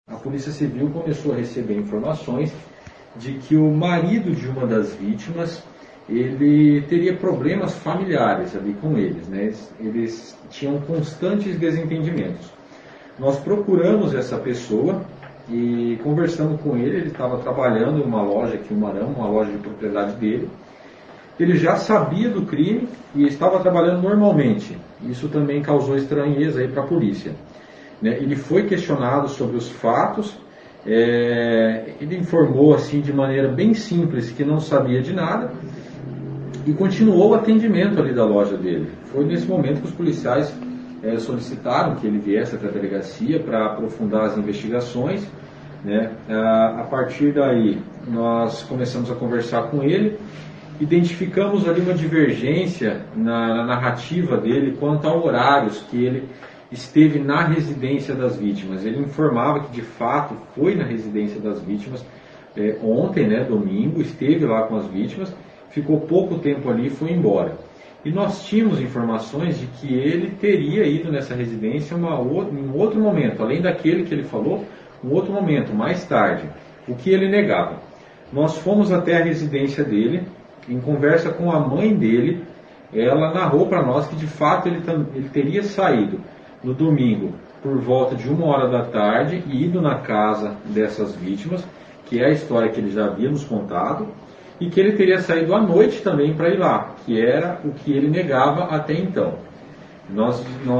A Polícia Civil começou a receber informações de que o marido de uma das vítimas, ele teria problemas familiares ali com eles, né? Eles tinham constantes desentendimentos. Nós procuramos essa pessoa e conversando com ele. Ele estava trabalhando em uma loja aqui em Marão, uma loja de propriedade dele. Ele já sabia do crime e estava trabalhando normalmente. Isso também causou estranheza aí para a polícia. Ele foi questionado sobre os fatos. Ele informou assim de maneira bem simples que não sabia de nada e continuou o atendimento ali da loja dele. Foi nesse momento que os policiais solicitaram que ele viesse até a delegacia para aprofundar as investigações. A partir daí nós começamos a conversar com ele, identificamos ali uma divergência na narrativa dele quanto a horários que ele esteve na residência das vítimas. Ele informava que de fato foi na residência das vítimas ontem, domingo, esteve lá com as vítimas, ficou pouco tempo ali e foi embora. E nós tínhamos informações de que ele teria ido nessa residência em um outro momento, além daquele que ele falou, um outro momento, mais tarde, o que ele negava. Nós fomos até a residência dele, em conversa com a mãe dele, ela narrou para nós que de fato ele teria saído no domingo por volta de 1h da tarde e ido na casa dessas vítimas, que é a história que ele já havia nos contado, e que ele teria saído à noite também para ir lá, que era o que ele negava até então. Nós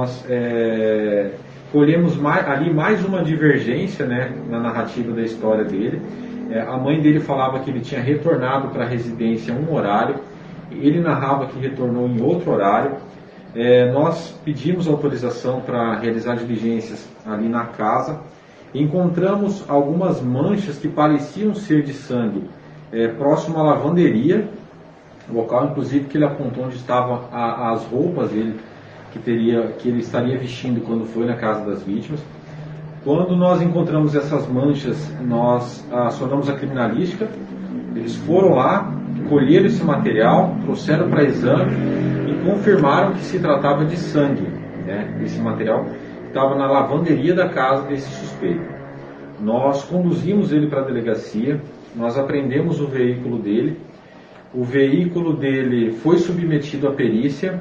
colhemos ali mais uma divergência na narrativa da história dele. A mãe dele falava que ele tinha retornado para a residência em um horário, ele narrava que retornou em outro horário. Nós pedimos autorização para realizar diligências ali na casa, encontramos algumas manchas que pareciam ser de sangue próximo à lavanderia, local inclusive que ele apontou onde estavam as roupas dele que ele estaria vestindo quando foi na casa das vítimas. Quando nós encontramos essas manchas, nós acionamos a criminalística. Eles foram lá, colheram esse material, trouxeram para exame e confirmaram que se tratava de sangue. Esse material estava na lavanderia da casa desse suspeito. Nós conduzimos ele para a delegacia, nós apreendemos o veículo dele. O veículo dele foi submetido à perícia,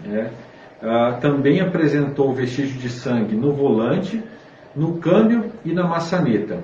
também apresentou vestígio de sangue no volante, no câmbio e na maçaneta.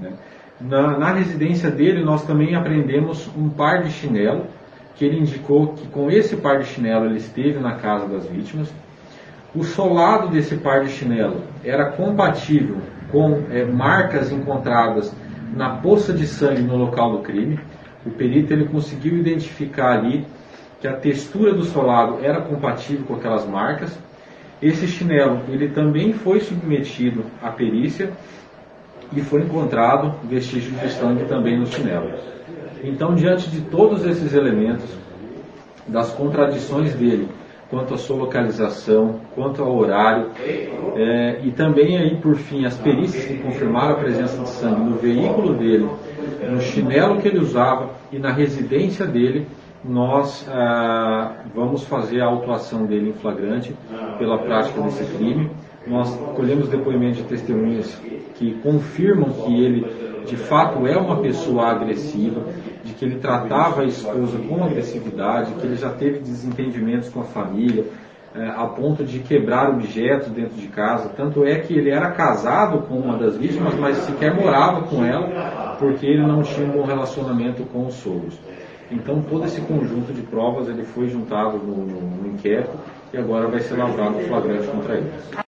Na residência dele nós também apreendemos um par de chinelo, que ele indicou que com esse par de chinelo ele esteve na casa das vítimas. O solado desse par de chinelo era compatível com marcas encontradas na poça de sangue no local do crime. O perito ele conseguiu identificar ali que a textura do solado era compatível com aquelas marcas. Esse chinelo ele também foi submetido à perícia e foi encontrado vestígio de sangue também no chinelo. Então, diante de todos esses elementos, das contradições dele quanto à sua localização, quanto ao horário, e também aí por fim as perícias que confirmaram a presença de sangue no veículo dele, no chinelo que ele usava e na residência dele, nós vamos fazer a autuação dele em flagrante pela prática desse crime. Nós colhemos depoimentos de testemunhas que confirmam que ele de fato é uma pessoa agressiva, de que ele tratava a esposa com agressividade, que ele já teve desentendimentos com a família, a ponto de quebrar objetos dentro de casa. Tanto é que ele era casado com uma das vítimas, mas sequer morava com ela, porque ele não tinha um bom relacionamento com os sogros. Então todo esse conjunto de provas ele foi juntado no inquérito e agora vai ser lavrado o flagrante contra ele.